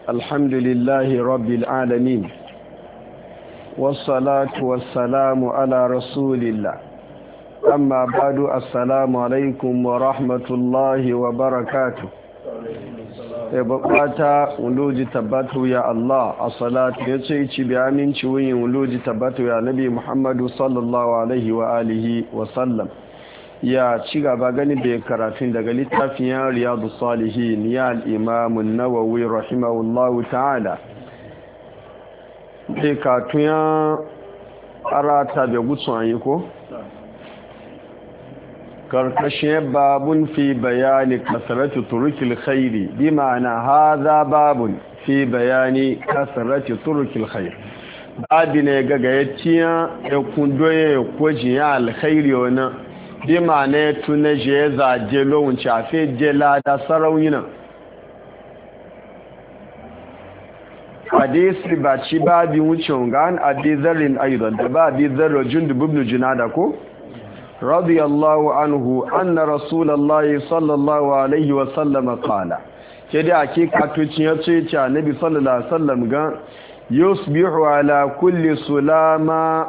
الحمد لله رب العالمين والصلاة والسلام على رسول الله أما بعد السلام عليكم ورحمة الله وبركاته bukata wuluji tabbatu ya Allah a salatu ya ce ci bi aminci wuyin wuluji tabbatu ya nabi Muhammadu sallallahu alaihi wa alihi wa sallam ya ci gaba gani bai karatun daga littafin ya riyadu salihin ya al'imamun nawawi rahimahullahu ta'ala bai katun ya arata bai gutsun an yi ko? karkashin babun fi bayani kasarati turukil khairi bi ma'ana haza babun fi bayani kasarati turukil khairi babi ne gagayatiya ya kundoye ya kwaji ya alkhairi wani bi ma'ana ya tuna je ya zaje lowun cafe jela da saraunina hadisi ba ci babi wucin gan abi zarrin aidan da babi zarro jundub ibn junada ko رضي الله عنه أن رسول الله صلى الله عليه وسلم قال كده حقيقة تشيء النبي صلى الله عليه وسلم قال يصبح على كل سلامة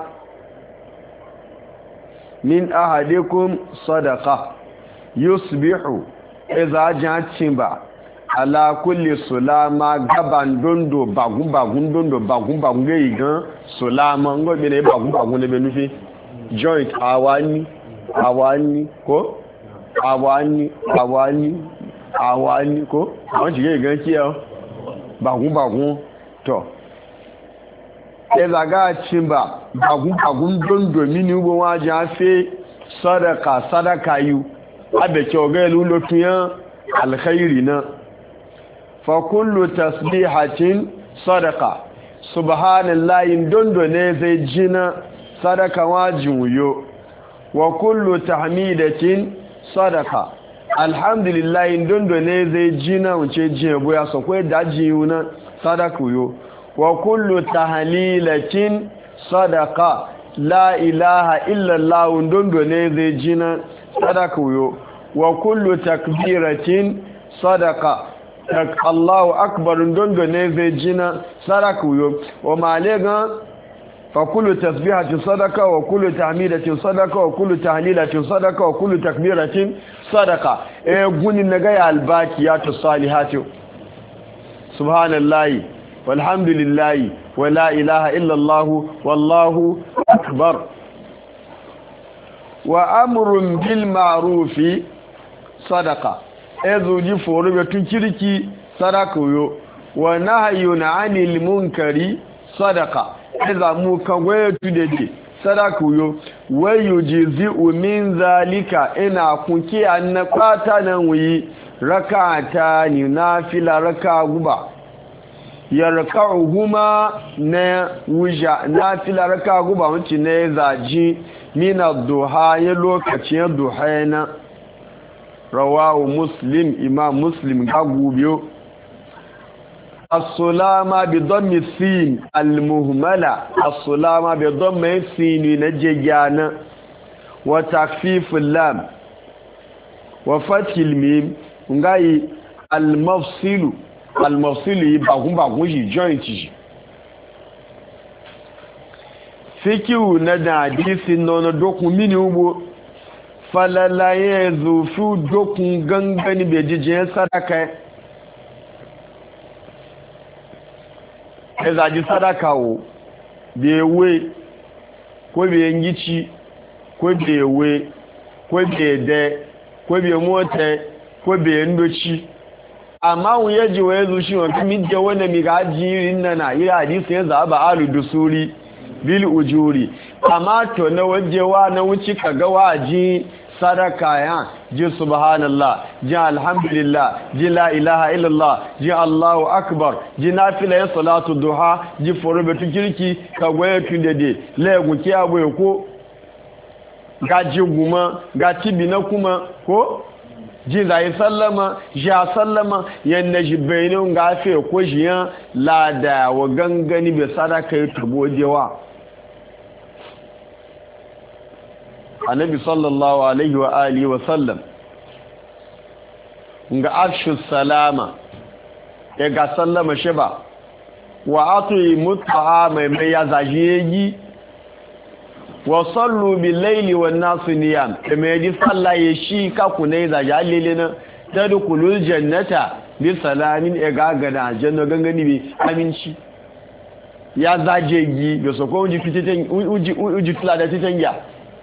من أحدكم صدقة يصبح إذا جاءت شنبا على كل سلامة غبان دوندو باغون باغون دوندو باغون باغون غيغان سلامة ngo bene bagun bagun ne benufi joint awani ko awani ko àwọn jige gan ki o bagun to ezaga chimba bagun dondo mini ugbo wa ja fe sadaka yu abeke ogelu lotuyan alkhairi na fa kullu tasbihatin sadaqa subhanallahi dondo ne zai jina sadaka wajin yo wa kullu tahmidatin sadaqa alhamdulillah dondo ne zai jina wuce jiya boya so ko daji yuna sadaka yo wa kullu tahlilatin sadaqa la ilaha illa allah dondo ne zai jina sadaka yo wa kullu takbiratin sadaqa Allahu akbar dondo ne zai jina sadaka yo wa malega فكل تسبيحة صدقة وكل تحميدة صدقة وكل تهليلة صدقة وكل تكبيرة صدقة يقول النجاة الباقيات الصالحات سبحان الله والحمد لله ولا إله إلا الله والله أكبر وأمر بالمعروف صدقة إذو جفور بتنكركي صدقة ونهي عن المنكر صدقة iza mu kan waye tudede sadaku yo wayu jizi min zalika ina kunki annabata nan wi rak'ata ni nafila raka guba yarka'uhuma na wuja nafila raka guba wanci ne zaji min ad-duha ya lokacin duha na rawahu muslim imam muslim ga gubiyo السلامة بضم السين المهملة السلامة بضم السين نجيانا وتخفيف اللام وفتح الميم نغاي المفصل يبقون جي joint جي فيكيو ندى حديث نونو دوكو ميني وبو فلالا يزوفو دوكو غنغني بيجيجين صدقة ezaji sadaka wo bi ewe ko bi engichi ko bi ewe ko bi ede ko bi mote ko bi endochi amma won yeji wo ezu shi won mi je wona mi ga jiri nana ira hadisi ya zaba alu dusuri bil ujuri amma to na waje wa na wuci kaga waji sadaka ya ji subhanallah ji alhamdulillah ji la ilaha illallah ji allahu akbar ji nafila ya salatu duha ji forobetun kirki ka gwaye tundede legu ki abu ko ga ji guma ga tibi na kuma ko ji zai sallama ja sallama yanna ji bainu ga fe ko jiyan lada wa gangani be sadaka ya tubo dewa annabi sallallahu alaihi wa alihi wa sallam ga afshu salama ya ga sallama shi ba wa atuyi muta'a mai ya zajiyeyi wa sallu bil laili wan nasu niyam mai ji sallaye shi ka kunai zajalile na tadkhulul jannata bi salamin ya ga gada janna gangani bi aminci ya zajeyi da soko uji tula da titan ya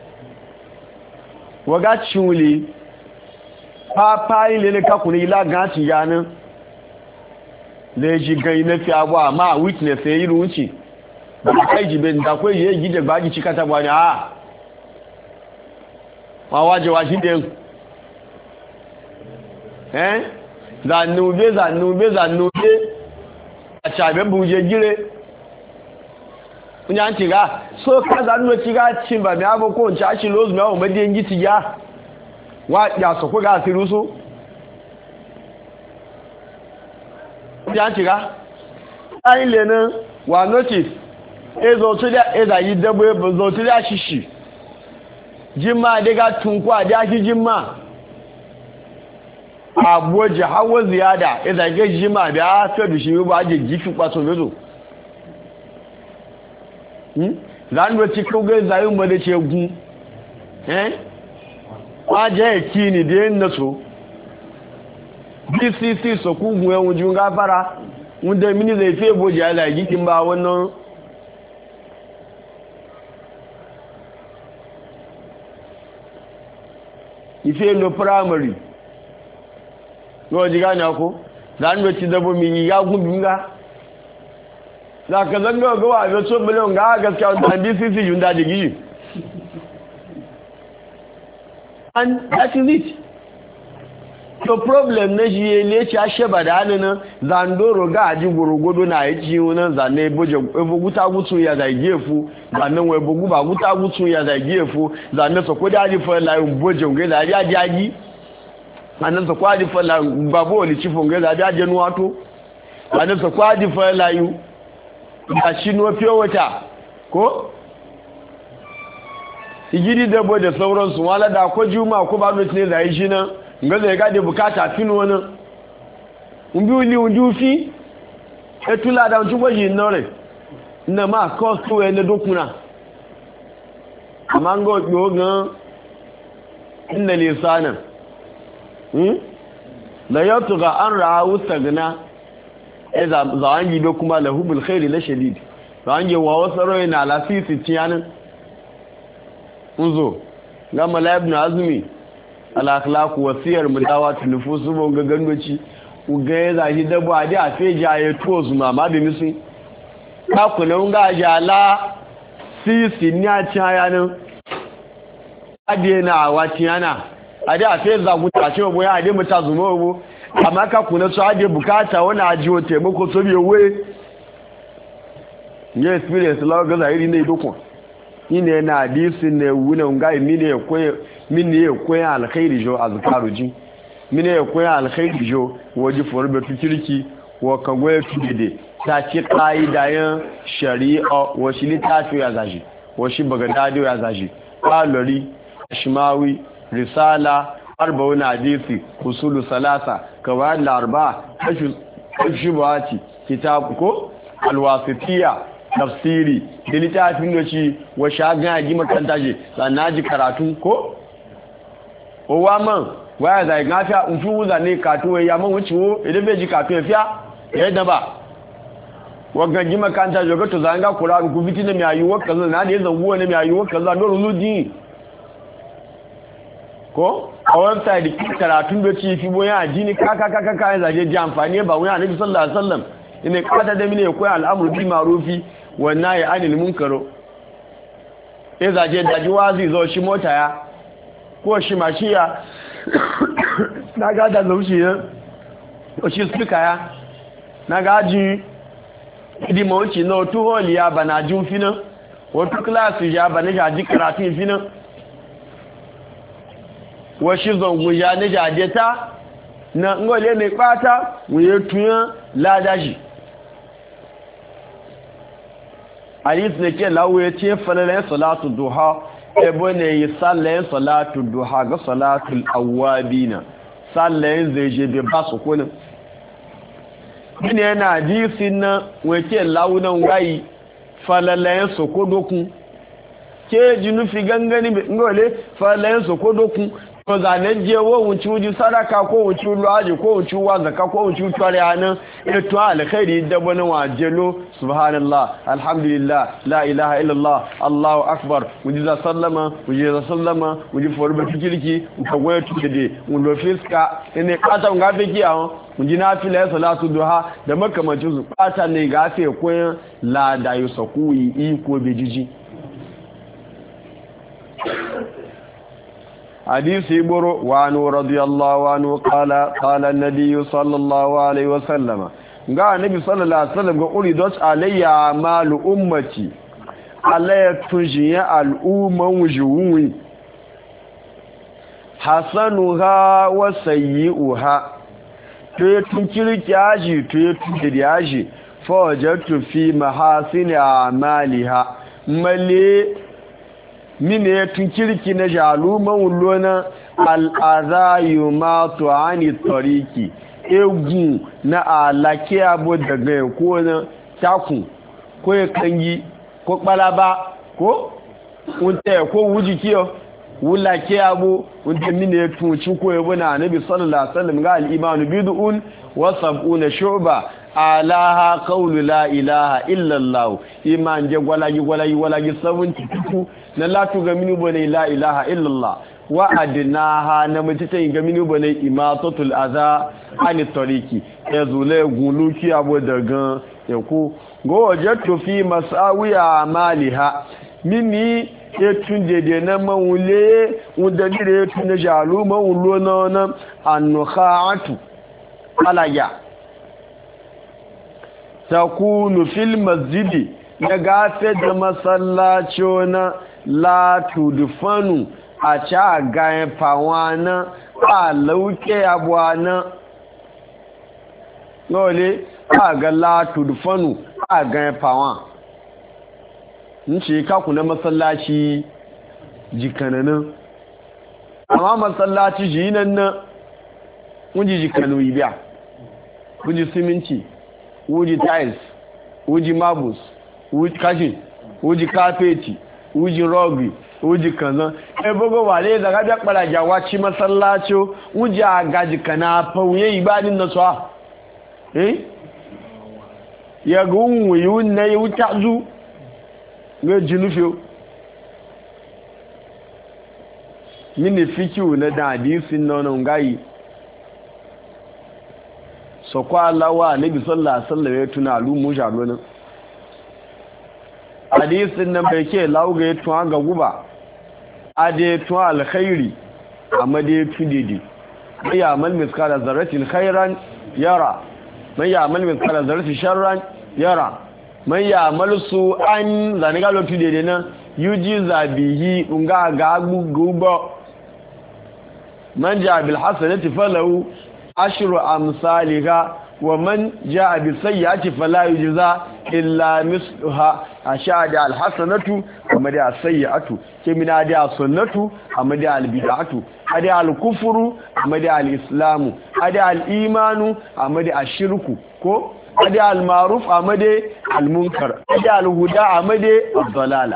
waga chuli pa ile ka kunai la ganti yana da shi gai na fi abuwa ma witness ya yi runci ba kai jibe da kwai yi gida ba gi cika ta bani a ma wajewa shi din zanube a cabe buje gire kunyan ciga so ka zanube ciga cin ba mai abu ko nci ashi lozu mai umar diyan giti ya wa ya so ko ga asiru su ya ciga ayin lenin wa notice ezo to da eza yi dabo ebo zo to da shishi jimma daga tunkwa da shi jimma abuwaje hawa ziyada eza ga jimma da ta bishi ba je gifi kwaso bezo zan do ci ko ga zayu mu da ce gu waje kini da yin naso bcc so ku gun ehun ju ga fara wunde mini zai fe boje ala gikin ba wannan ife lo primary yo ji gane ko zan do ci dabo mi ya gun binga za ka zanga ga wa ga so miliyon ga gaskiya da bcc yunda da giji and that is it. So problem na shi ne ci ashe ba da hannun zandoro ga aji gorogodo na yi ci wunan zane boje ebo guta gutu ya zagi efu zanen wa ebo guba guta gutu ya zagi efu zanen so ko da aji fa layin boje ngai da aji aji zanen so ko aji fa layin babu wani cifo ngai da aji nuwato zanen so ko aji fa layin da shi no fiye wata ko igidi da boje sauransu wala da ko juma ko ba mutum ne zai shi nan nga zai gade bukata finu wani mbi uli unjufi etula da unju gwaji nore na ma kostu ene dokuna amma ngo yogan inna lisana la yatgha an ra'u sagna idza zawangi do kuma lahubul khair la shadid zawangi wa wasaro ina lasisi tiyanin unzo ga mala ibn azmi al-akhlaq wasiyar mudawat nufus bo ga gandoci uga ya zahi dabo ade a feja ya tozu mama da misi ka kuna unga jala sisi ni a chaya nan ade na wati yana ade a feza guta ce bo ya ade mata zuma bo amma ka kuna so ade bukata wani ajiyo taimako to biye we ye experience lawa ga zahiri ne dokon ine na hadisi ne wuna nga mini ya koya alkhairi jo azkaruji mini ya koya alkhairi jo waji forbe tukirki wa kagwe tudede ta ci qaidayan shari'a wa shi litafi ya zaji wa shi bagadadi ya zaji qalori ashmawi risala arba'un hadisi usulu salasa qawaid al-arba ashbati kitab ko alwasitiyya tafsiri da littafin da shi wa shagan aji makanta je sannan ji karatu ko owa man waya zai gafiya in fi wuza ne katu ya man wucewo idan bai ji katu ya fiya yadda ba wagan ji makanta je ga to zan ga kura ku fiti ne mai ayuwa kaza na da ya zanguwa ne mai ayuwa kaza don ruludi ko a website karatun da ci fi boyan aji kaka ya zaje ji amfani ba wani annabi sallallahu alaihi wasallam ina kata da mine koyi al'amru bil ma'rufi wa nahy anil munkar zaje da jiwazi zo shi mota ya ko shi mashiya na ga da zaushi ya ko shi speaker ya na ga ji idi mawuci na otu holi ya bana jun fina otu class ya bana jaji karatu fina wa shi zongu ya ne jadeta na ngole ne pata wuye tuyan ladaji hadith ne ke lawo ya ce falalen salatu duha ebo ne yi sallayen salatu duha ga salatul awabina sallayen zai je bai ba su kunin mini yana hadisin na wake launan gayi falalayen sokodokun ke jinufi gangani ngole falalayen sokodokun to zane je wo wuci wuji sadaka ko wuci luwaji ko wuci wazaka ko wuci tware anan eto alkhairi dabana wajelo subhanallah alhamdulillah la ilaha illallah allahu akbar wuji sallama wuji forba tikirki ko goye tukede mun lo fiska ene kata ngabe ki awon wuji nafila salatu duha da makamancin su kata ne ga sai koyan la da yusaku yi ko bejiji حديث يبرو وعنه رضي الله عنه قال النبي صلى الله عليه وسلم قال النبي صلى الله عليه وسلم قال علي أعمال أمتي علي تنجي الأمة وجوه حسنها وسيئها تيتنكرك ياجي تيتنكرك ياجي فوجدت في محاسن أعمالها ملي mine ya tunkirki na jaluman wulona al'azayu matu ani tariki egu na alake abu daga ya ko na takun ko ya kangi ko kpalaba ko wunta ko wuji kiyo wulake abu wunta mine ya tunci ko ya buna annabi sallallahu alaihi wasallam ga al-imanu bid'un wa sab'una shu'ba alaha qawlu la ilaha illa allah iman je gwalagi 72 na latu ga minu bane la ilaha illa allah wa adnaha na mutita ga minu bane imatatul adha ani tariki yazule guluki abo daga yako go wajatu fi masawiya amaliha mimi etun dede na mawule wudadire etun na jalu mawulo na annukhaatu alaya takunu fil masjidi na gafe da masallaci na la tudfanu a ca gayen fawana a lauke abuwana lole a ga la tudfanu a gayen fawa in ce kaku na masallaci jikananin amma masallaci shi nan na wuji jikanu ibiya wuji siminti wuji tiles wuji marbles wuji kashin wuji kafeti wuji rugby wuji kanzan ebogo wale da ga kpara jawaci masallaci wuji agaji kana fauye ibadin na so ya ga unwu na yi wuta zu ga jinufiyo mini fikiyu na da hadisin nonon gayi so kwa lawa nabi sallallahu alaihi wasallam ya tuna lumu jalonin hadisin nan bai ke lauga ya tuwa ga guba ade tuwa alkhairi amma dai tudidi mai amal miskala zarratin khairan yara mai amal miskala zarratin sharran yara mai amal su an zaniga lo tudidi nan yuji zabihi unga ga gubo man ja bil hasanati falahu ashru amsalha wa man jaa bi sayyi'ati fala yujza illa misluha ashada al hasanatu amma da sayyi'atu kimina da sunnatu amma da al bid'atu ada al kufru amma da al islamu ada al imanu amma da ashirku ko ada al ma'ruf amma da al munkar ada al huda amma da al dalala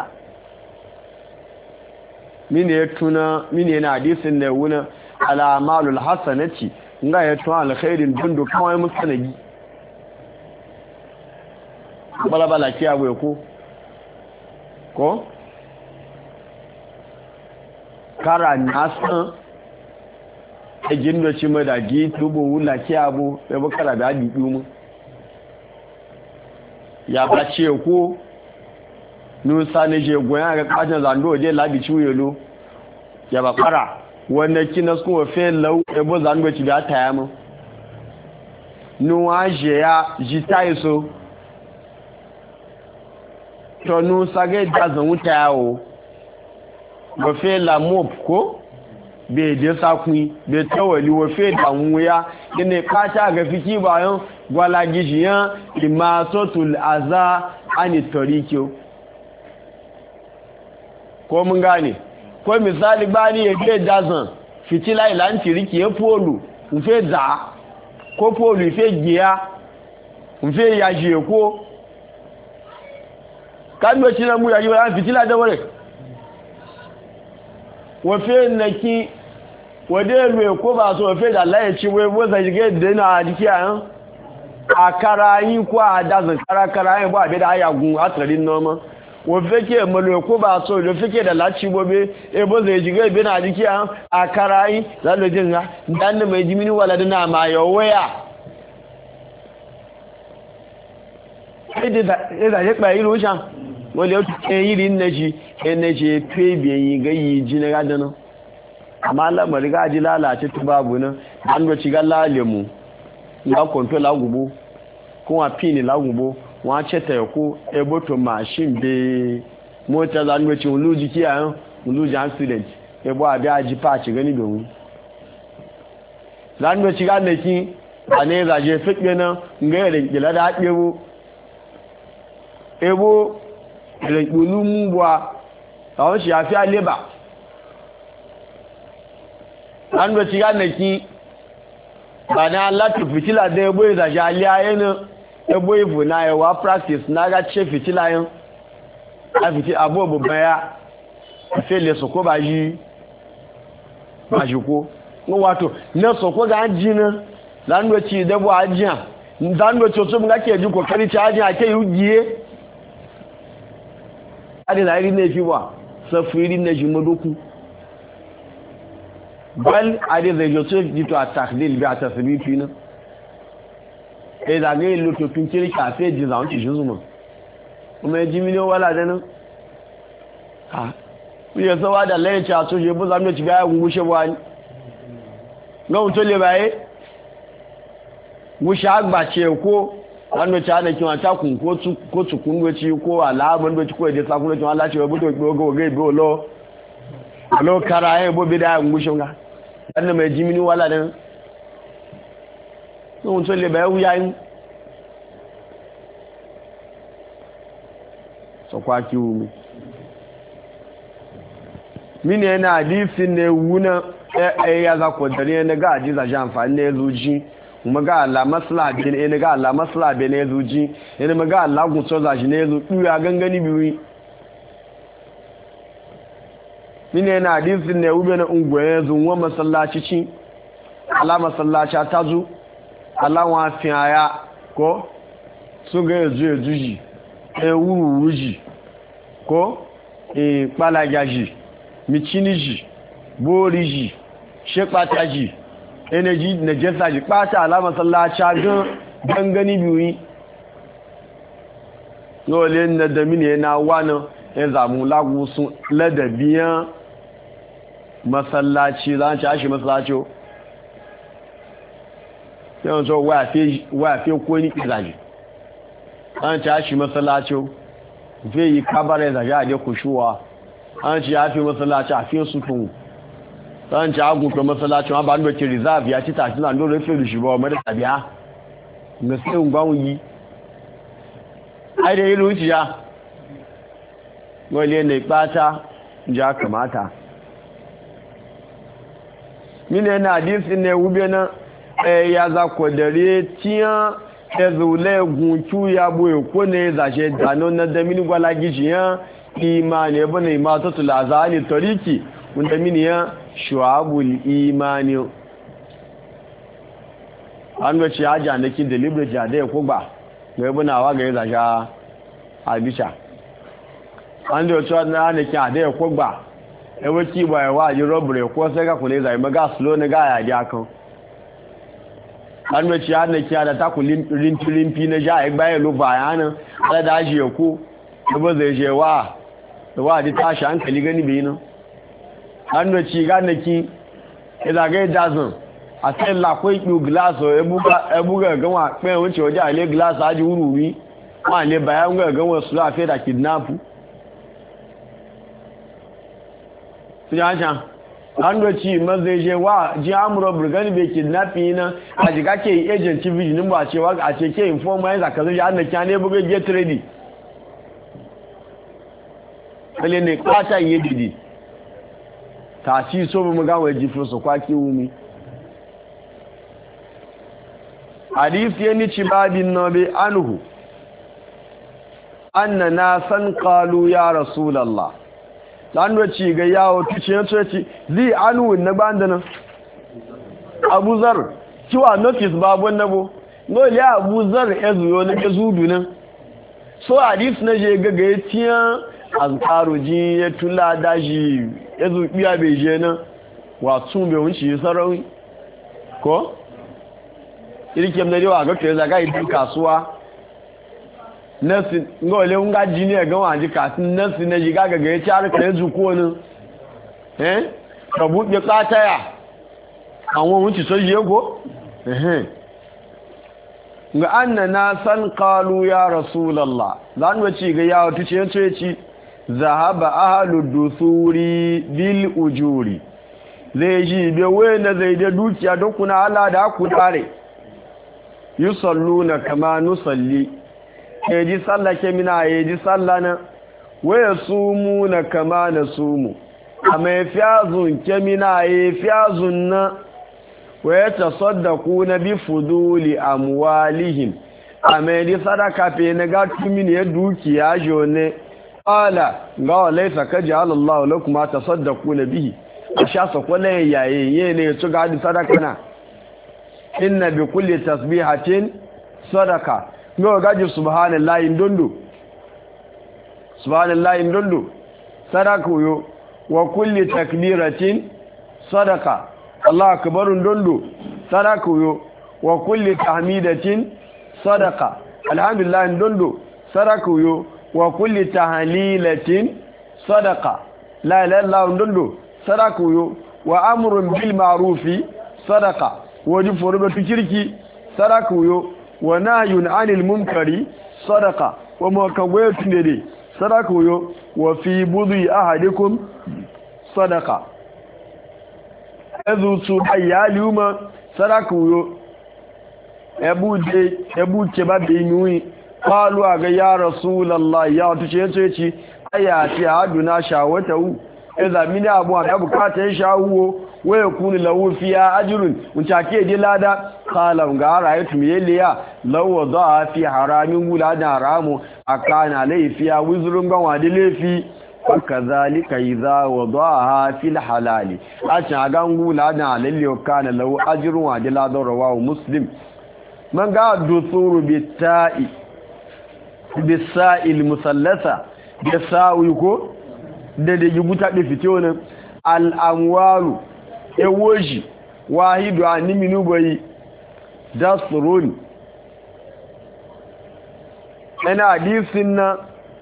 mine na hadisin da wuna alamalul hasanati nga ya tuwa alkhairin dundu kawai musanagi balabala kiya bai ko kara nasan ejin da ci madagi tubo wula kiya bu ya bakara da bibi mu ya bace ko nusa ne je goya ga kajin zando je labi ciwelo ya bakara wannan kina su fe lau ebo zando ci da taya mu nuwa je ya jitai so to nusa ga da zan wuta yawo ba fe la mop ko be je sakun be tawali wo fe da wuya ne kata ga fiki bayan gwala gijiyan imasotul aza ani torikyo ko mun gane ko misali bani ya ke dazan fitila ilanti riki ya polu nfe za ko polu ife giya nfe ya ji ko kan do cina mu ya ji ba fitila da wore wo fe naki wode lu ko ba so fe da la ci we wo za jige de na diki an akara yin ko adazan karakara yin ba be da ayagun atrin noma wo fe ke mo lu ko ba so lo fe ke da la ci bobe e bo za jige be na diki an akara yin za lo jin ga dan mai jimini wala da ma yo waya da ya kpa iru shan wale yau yiri energy pebe yi ga yi ji na gada nan amma lamari ga ji lalace tu babu nan an doci ga lalemu ga kwanto lagubo kuma pini lagubo wọn ceta ya ko eboto mashin be mota za doci ulu jiki a yan ulu ji accident ebo abi aji patch gani domin za doci ga naki a ne zaje fikbe nan ga yadda gila da haɗewo ebo ìrìnkpolú mú bọ́ àwọn ṣe àfíà lébà lánàá ti rá nẹ̀kí bàná láti fìtílà dẹ ẹgbó ìdàṣà alẹ́ ayé náà ẹgbó ìfò náà ẹwà practice náà rá ṣe fìtílà yẹn láfìtí àbọ̀ òbòbẹ̀ ya ẹfẹ́ lè sọ̀kọ́ bá yí bàṣùkó wọ́n wá tó ní sọ̀kọ́ gá jí náà lánàá ti ìdẹ́bọ̀ ajíà lánàá tí ó tó mú ká kẹ́ẹ̀jú kọ̀kẹ́rí ti ajíà kẹ́ adi na iri na fi wa safi iri na jimadoku bal adi zai josu jito a takdil bi a tasibiti na e zagaye lotofin kirki a fiye jiza wanci shi zuma kuma ya ji miliyan wala da nan ha kuye sawa da layanci a soje bu zamu ci baya gungushe buwa ni ga wuto le baye gushe agbace ko wanda ci hana kiwa takun ko tukun doci ko alamun doci ko yaje sakun doci wala ce wabuto gogo ga ibe olo kara ya bobe da ngushin ga wanda mai jimini wala dan sun so le bayu yayin so kwa kiwu mini yana hadisin ne wuna ya za ko dare ne ga ajiza jan amfani ne zuji kuma ga Allah maslaha ne ga Allah maslaha ne zuji ne ga Allah gutso za shi ne zu duya gangani biyu mine na hadisin ne ube na ungwaye zuwa masallaci ci Allah masallaci ta zu Allah wa fi aya ko su ga ezuji wuruji ko palagaji michiniji boriji shepataji energy na jesa ji pata alama sallacha gan gani biyu lole na da mini na wani ya zamu lagu sun ladabiyan masallaci za ci ashi masallaci yawon so waya fi ko ni kizaji an ci ashi masallaci zai yi kabarai zaje a dai kushuwa an ci ya fi masallaci a fiye sufin an ci agunta masallaci ma ba ndoki reserve ya ci tashi na ndoron fi rushi ba wa mada tabiya ga sai ungwawun yi ai da yi ruciya wale ne ipata ja kamata mine na hadisi ne wube na ya za kwadare tiyan ezule guncu ya boye ko ne zashe dano na damini gwala gishiyan imani ebe na imata tulazani tariki wanda mini ya shu'abul imani an wace ya janaki deliberate ya da ya kogba ga ebe na wa ga ya zasha abisha an da yato na hanakin a da ya kogba ewe ki ba ya wa yi robbery ko sai ka kule zai maga slow na ga ya dia kan an wace ya hanakin da ta kulin rimpi na ja ya gbaye lo bayanan ala da ji ko ebe zai je wa di tashi hankali gani bai nan an wace ga naki ila ga dazan a sai la ko ipu glass ebu ga ganwa pe wuce waje ale glass aji wururi wa le bayan ga ganwa su a fe da kidnap fiyancan an doci mazaije wa ji amuro burgani bai kidnapping na a jiga ke yi agent vision ba cewa a ce ke informa yin zaka zai hannun kyane buga get ready kale ne kwata yi didi ta ci so mu ga waje fi su kwaki wumi hadisi yani cibadin nabi anhu annana san qalu ya rasulullah dan wace ga yawo tuce ce zai anhu na bandana Abu Zar kiwa notice babun nabo ngole Abu Zar ezuyo na zudu nan so hadisi na je ga tiyan azkaru ji ya tula daji ezu biya beje nan wa tun be wunci sarawi ko irikem na rewa ga ke zaga idin kasuwa nasi ngole unga jini ga waji kasin nasi na jiga ga ya ci harka yanzu ko ne ka buɗe kataya àwọn wunci so je ko ga annana san qalu ya rasulullah dan wace ga yawo tuce ci zahaba ahlud dusuri bil ujuri zai ji be wena zai da dukiya don kuna Allah da ku dare yusalluna kama nusalli yaji sallake mina yaji sallana waya sumuna kama nasumu amma yafazun kemina yafazun na waya tasaddaquna bi fuduli amwalihim amma yaji sadaka fe na ga tumini ya dukiya jone ala ga laysa kajal Allah lakum ma tasaddaquna bihi asha sakwale yaye ne to ga sadaka na inna bi kulli tasbihatin sadaka no gaji subhanallahi ndondo sadaka yo wa kulli takbiratin sadaka Allah akbar ndondo sadaka yo wa kulli tahmidatin sadaka alhamdulillah ndondo sadaka yo wa kulli tahlilatin sadaka la ilaha illallah ndondo sadaka yo wa amrun bil ma'rufi sadaka waji forubatu kirki sadaka yo wa nahyun 'anil munkari sadaka wa makagwaye tunde sadaka yo wa fi budhi ahadikum sadaka azu su ayyaluma sadaka yo ebuke babe nuyi qalu aga ya rasulullah ya tuce ce ayati haduna shawatu idza min abu an bukata shawo waya kuni lahu fiya ajrun mutake di lada qala ga ra'aytu yaliya law wada fi haramin gulada haramu akana laifiya wuzrun gan wadi laifi fakazalika idza wadaha fil halali acha gan gulada lalle kana lahu ajrun wadi lada rawahu muslim man ga dusuru bitai bisa'il musallasa bisawi ko da yubuta da fito nan al amwalu ewoji wahidu animinu bai dasrun ana hadisin na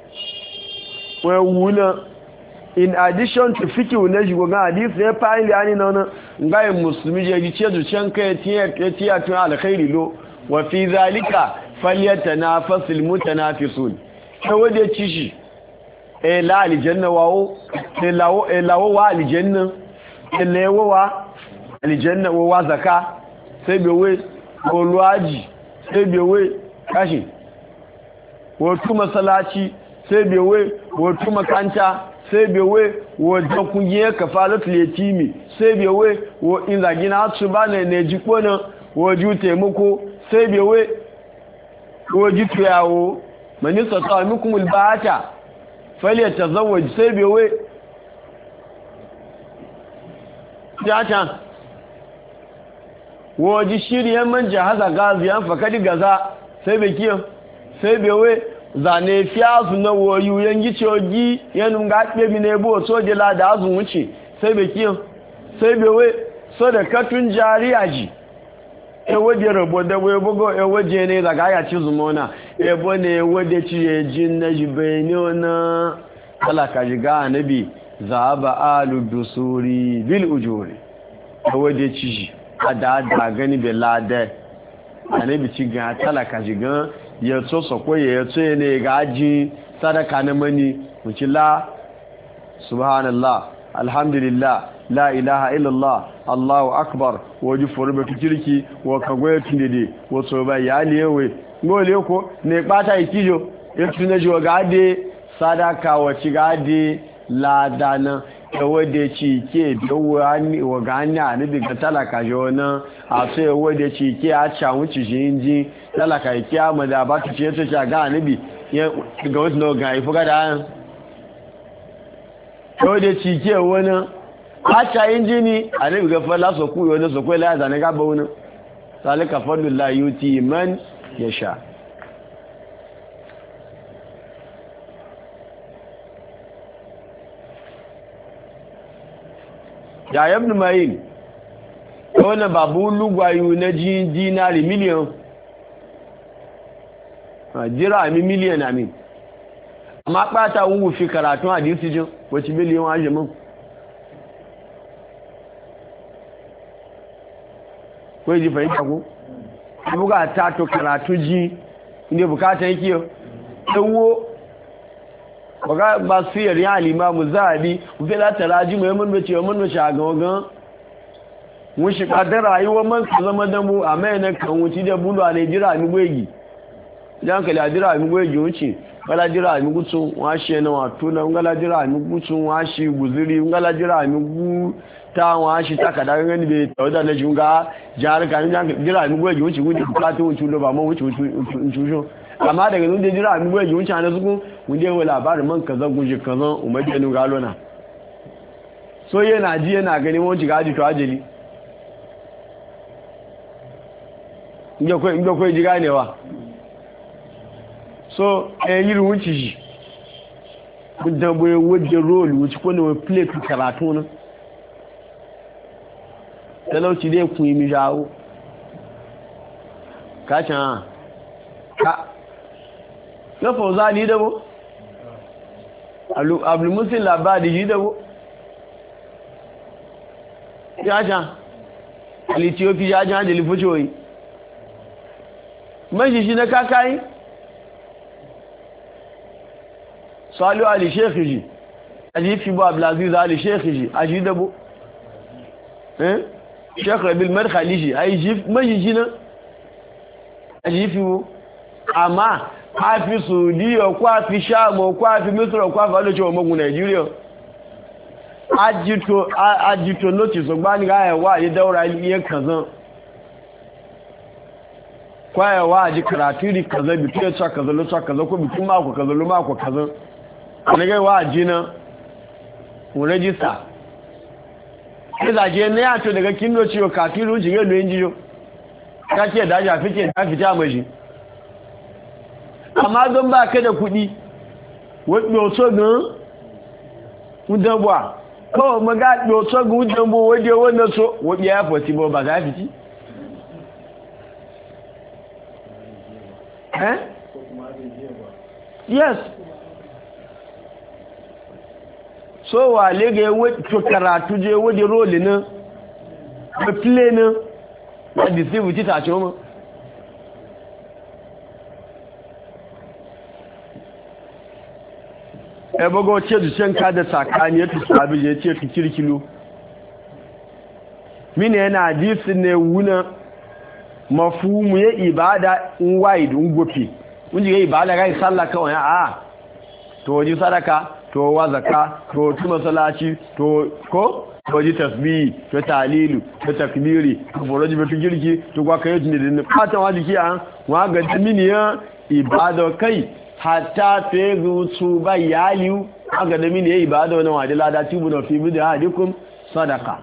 wuna in addition to fiki na shigo ga hadisi ya fa'ili ani na ngai musulmi je gice zuciyan kai tiya tun alkhairi lo wa fi zalika falyatanafasul mutanafisun waje cishi la aljanna wawo lawo wa aljanna lewo wa aljanna wa zaka sai bewe oluaji sai bewe kashi wato masalaci sai bewe wato makanta sai bewe wato kungiye kafalatul yatimi sai bewe wo inzagina su bane ne jikona waju taimako sai bewe waji tuyawo manisa ta mikumul bata falyatazawwaj sai bewe jata waji shiryen man jahaza gaziyan fakadi gaza sai be kiyo sai bewe zane fiyasu na woyu yangi choji yanun ga ɗebi ne bo soje la da azun wuce sai be kiyo sai bewe so da katun jariyaji waje rabo da wai waje ne daga ya ci zumona ebo ne waje ci yejin na jibeni na talaka jiga annabi zaba alu dusuri bil ujuri waje ci ada gani be lade annabi ci ga talaka jiga ya so ko ya so ne gaji sadaka na mani wuci la subhanallah alhamdulillah la ilaha illallah Allahu akbar waji forbe kirki wa kagwe tindede wato ba ya lewe ngole ko ne pata ikijo yetu ne jo gade sadaka wa ci gade ladana wadda ci ke wa gani a ni daga talaka shi wani a so wadda ci ke a can wuce shi inji talaka ya kiyama da ba ta ce ta ce ga anibi ga wasu na ga ifuka da an wadda ci ke wani a ca inji ni a ni ga fala so ku wani so kwai laya zane gaba wani salika fadlullah yuti man ya sha ya yabnu mayin wannan babu lugwayo na dinari miliyan jira ami miliyan amin amma bata wungu fi karatun hadisi jin wace miliyan waje mun ko ji fahimta ko buga ta to karatu ji inda bukata yake dawo baga ba su yari al-Imam Zahabi fi la taraji mai mun bace mun bace a gawan mun shi kadar rayuwar man su zama da mu a mai na kan wuci da bulu a ne jira mi gwegi dan kala jira mi gwegi wuce kala jira mi gutsun washe na wato na ngala jira mi gutsun washi guzuri ngala jira mi gu ta washi takada gani be tawda na junga jar kan jira mi gwegi wuce gudu ka to wuce lo ba mu wuce wuce amma daga nun da jira mi gwegi wuce na zuku mun dai wala labarin man kaza guje kaza umayenu galona so yana ji yana gani mun ji gaji to ajali inda kwai ji ganewa so yiri wuce shi wadda bai wadda roli wuce kone wai plate karatu nan talauci dai kun yi mi jawo kashin ka na fauza ni dabo abulmusin labari ji dabo ya can alitiyofi ya can hajjali fucoyi mashi shi na kakayi salu ali shekhi ji ajifi bu abdulaziz ali shekhi ji a shi dabo shekh rabil markhali ji a yi mashi shi na ajifi bu amma kwafi saudiya kwafi shamo kwafi misra kwafi alocewa magu nigeria ajito notice ogbani ga yawa yi daura iya kazan kwayawa a ji karatu iri kaza bitu ya ca kaza lo ca kaza ko bitu mako kaza lo mako kaza wani gaiwa a ji na rejista ya zaje na yato daga kindo ciwo kafiru jige lo yin jiyo ka ce da ja fike da fita mashi amma don ba ka da kuɗi wadda oto gan udanbuwa kawai maga oto gan udanbuwa wadda wannan so wadda ya fati ba za fiti yes so wa lega to karatu je wodi role na be play na wa deceive ti ta choma e bogo ce du shanka da sakani ya tusabi je ce tu kirkilo mine yana hadisi ne wuna mafumu ya ibada in wide in gofe wunji ya ibada ga sallah kawai a to ji sadaka to wazaka to tuma salaci to ko to ji tasbih to talilu to takbiri to foroji betu girki to kwa kai ne da fatan wajiki an wa ga diminiya ibada kai hatta fe zutu bayaliu aga da mini ya ibada wannan wadi lada tibu da fi bida hadikum sadaka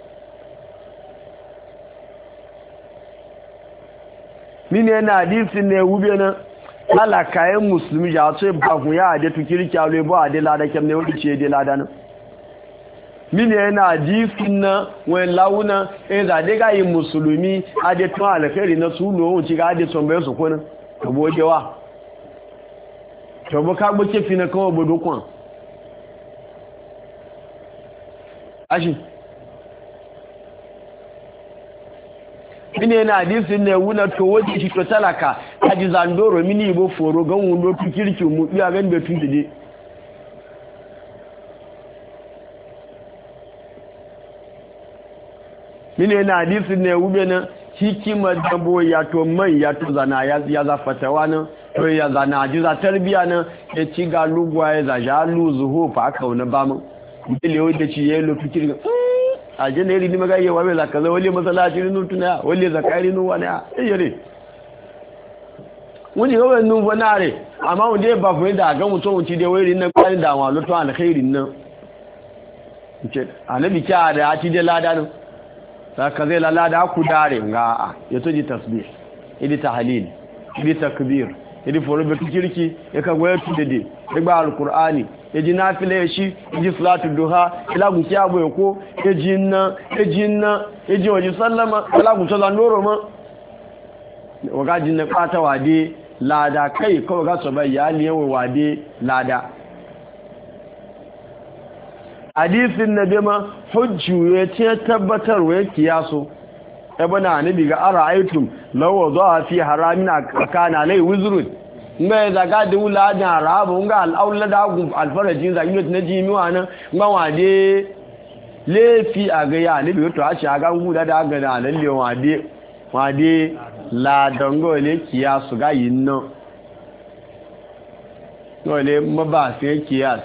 mini yana hadisi ne wube na alakayen musulmi ya ce ba ku ya ade tukirki alo bo ade lada kem ne wudi ce ade lada na mini yana hadisi na wen launa za de ga yi musulmi ade to alkhairi na su lo wuci ga ade son bayan su kona to bojewa to bo ka gboke fi na kawo bodo kwan ashi mini na hadisin ne wuna to waje shi to talaka haji zandoro mini bo foro gan wundo tu kirki mu biya gan da tun dide mini na hadisin ne wube na hikima dabo ya to mai ya to zana ya za fatawa na to ya zana ji za tarbiya na ya ci ga lugwa ya za ja lu zuhu fa aka wani ba mu ile wanda ci yayin lokacin a janairu ni magaye wa mai zakaza wale masallaci rinu tuna wale zakari nu wani a yare wani ga wannan wanare amma wanda ba fa da ga mutum ci da wayrin nan kwani da wa lutu alkhairin nan ce annabi kya da ya ci da lada nan saka zai lalada ku dare ga ya toji tasbih idi tahlil idi takbir idi forobe kirki ya ka goye tudede ya gba alqur'ani ya ji nafila shi ya ji salatu duha ila gun kiya boye ko ya ji waje sallama ila gun sallan noro ma waga jin na fata wade lada kai kawai ga so bai ya liye wade lada hadisin nabi ma hujju ya ce tabbatarwa kiyaso ibn anabi ga ara'aytum law za'a fi haramin akana lay wuzrun ngai zaga da wula da harabu nga al'aulada gu alfarajin zagi na jimiwa nan nga wade lefi a ga ya nabi to a ci aga guda da ga da lalle wade la dango le kiyasu ga yinno dole maba sai kiyas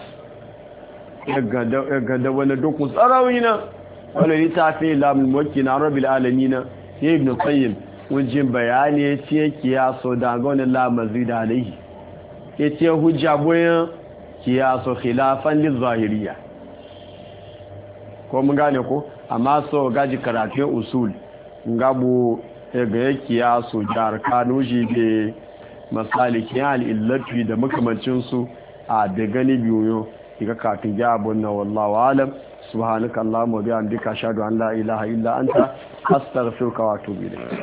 ga da wani dokun tsarawina wani littafi lamun mulki na rabbil alamin ya ibn qayyim wajen bayani ya ce kiyaso da wani lamazi da alaihi ya ce hujja boyan kiyaso khilafan lizahiriya ko mun gane ko amma so gaji karatun usul ngabo ga ya kiyaso jar kanuji be masalikin al-illati da makamancin su a da gani biyoyo ga kafin jabun na wallahu alam subhanakallahumma wa bihamdika ashhadu an la ilaha illa anta astaghfiruka wa atubu ilayk